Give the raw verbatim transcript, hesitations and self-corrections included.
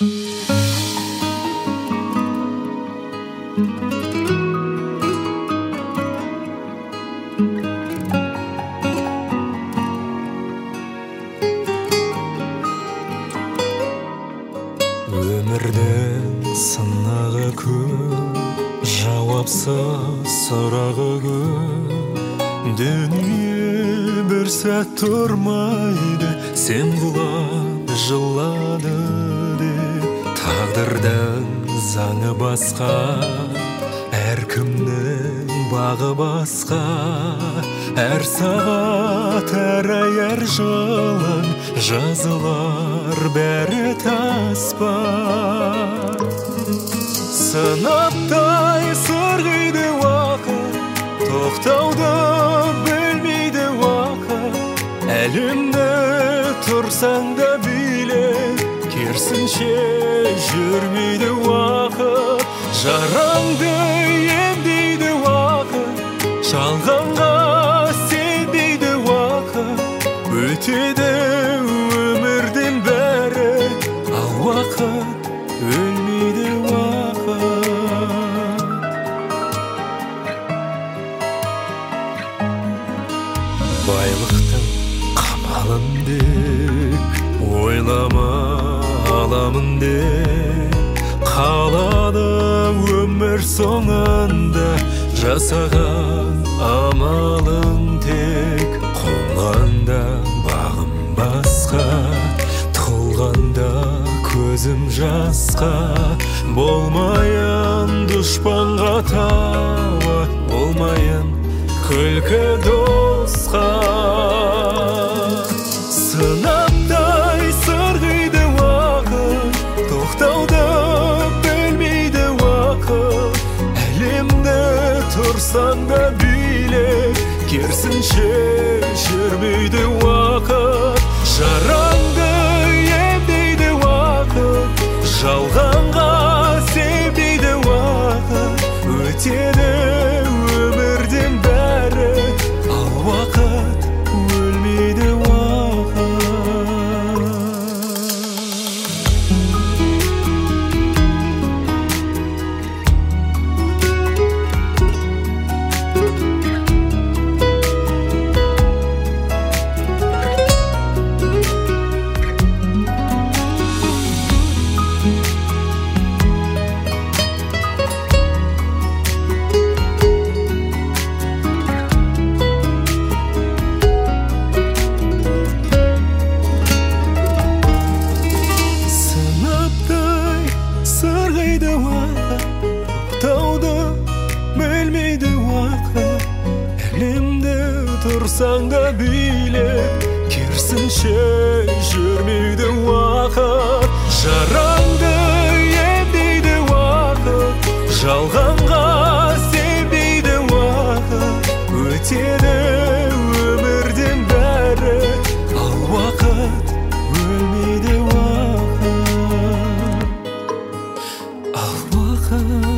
Өмірдің сынағы көп, жауапсыз сұрағы көп. Дүние бір сәт тұрмайды, сен құлап жылады деп. Тағдырдың заңы басқа, әркімнің бағы басқа. Әр сағат, әр ай, әр жылың жазылар бәрі таспа. Сынаптай сырғиды уақыт, тоқтауды білмейді уақыт. Әлемді тұрсаң да билеп, керісінше жүрмейді уақыт. Жараңды емдейді уақыт, жалғанға сенбейді уақыт. Өтеді өмірдің бәрі, ал уақыт өлмейді уақыт. Байлықтың қамалын деп, ойлама аламын деп. Қалады өмір соңында, жасаған амалың тек. Қонғанда бағым басқа, толғанда көзім жасқа. Болмайын дұшпанға тауы, болмайын күлкі досқа. Сынаптай сырғиды уақыт, тоқтауды білмейді уақыт. Әлемді тұрсаң да билеп, керісінше жүрмейді уақыт. Жараңды емдейді уақыт, жалғанға сенбейді уақыт. Өтеді өмірдің бәрі, ал уақыт өлмейді уақыт. Тұрсаң да билеп, керісінше жүрмейді уақыт. Жараңды емдейді уақыт, жалғанға сенбейді уақыт. Өтеді өмірдің бәрі, ал уақыт өлмейді уақыт. Ал уақыт